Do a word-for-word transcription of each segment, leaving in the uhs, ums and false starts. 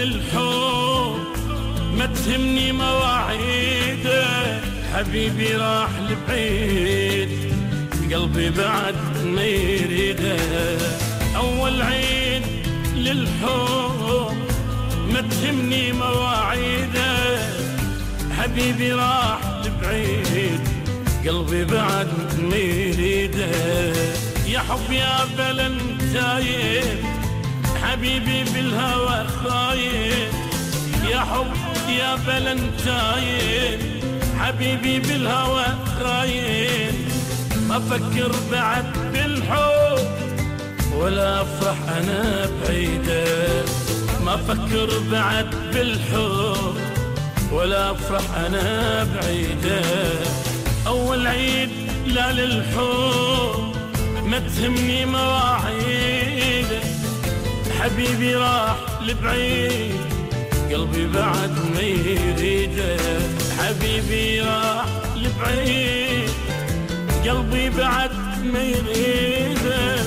للحب ما تهمني مواعيده، حبيبي راح لبعيد قلبي بعد ما يريده. أول عيد للحب ما تهمني مواعيده، حبيبي راح لبعيد قلبي بعد ما يريده. يا حب يا بلنتايم حبيبي بالهوى خايف، يا حب يا بلنتايم حبيبي بالهوى خايف. ما أفكر بعد بالحب ولا أفرح أنا بعيده، ما أفكر بعد بالحب ولا أفرح أنا بعيده. أول عيد لا للحب ما تهمني مواعيده، حبيبي راح لبعيد قلبي بعد ما يريده. حبيبي راح لبعيد قلبي بعد ما يريده.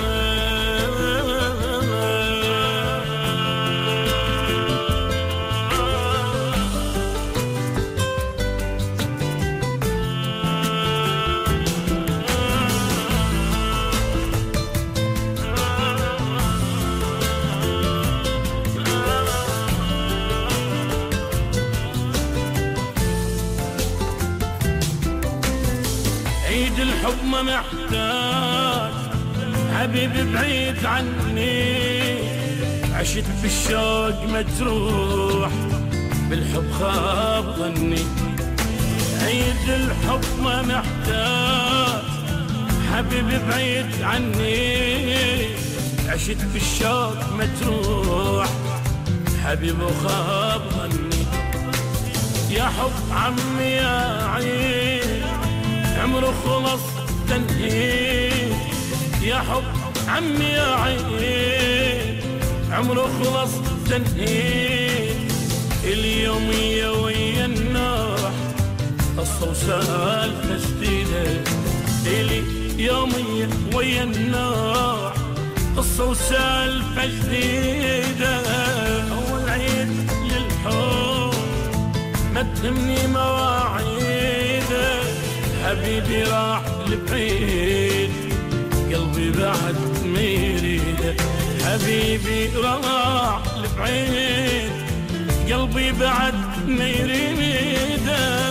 عيد الحب ما محتاج حبيبي بعيد عني، عشت بالشوق مجروح بالحب خاب ظني. عيد الحب ما محتاج حبيبي بعيد عني، عشت بالشوق مجروح حبيبي وخاب ظني. يا حب عمي يا عيد عمره خلص تنهيد، يا حب عمي يا عين عمره خلص تنهيد. اليومية ويا النوح قصة وسالفة جديدة، اليومية ويا النوح قصة وسالفة جديدة. أول عيد للحب ما تهمني مواعيده، حبيبي راح لبعيد قلبي بعد ما يريده. حبيبي راح لبعيد قلبي بعد ما يريده.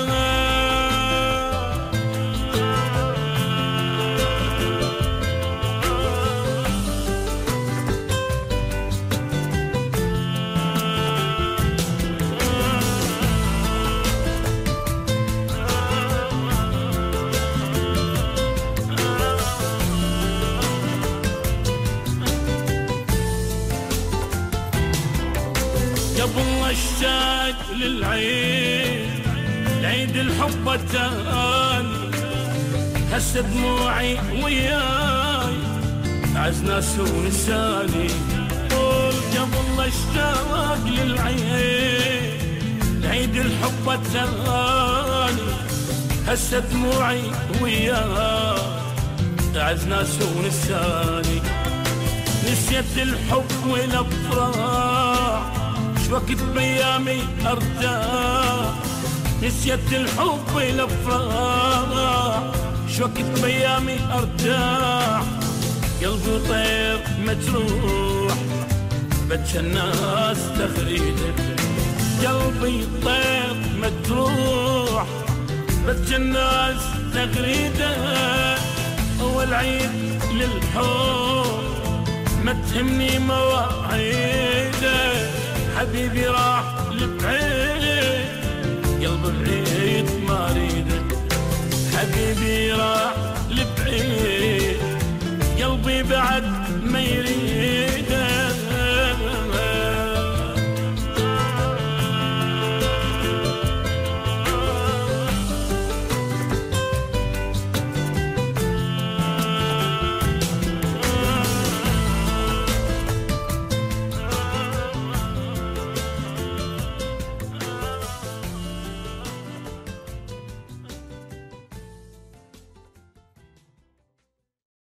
قبل اشتاق للعيد العيد الحب التاني، هسه دموعي وياي عز ناس ونساني. قول قبل اشتاق للعيد العيد الحب التاني، هسه دموعي وياي عز ناس ونساني. نسيت الحب والافراح وقت بيامي ارتاح، نسيت الحب والافراح شوقت بيامي ارتاح. قلبي طير مجروح بتشى الناس تغريده، قلبي طير مجروح بتشى الناس تغريده. اول عيد للحب ما تهمني مواعيده، حبيبي راح لبعيد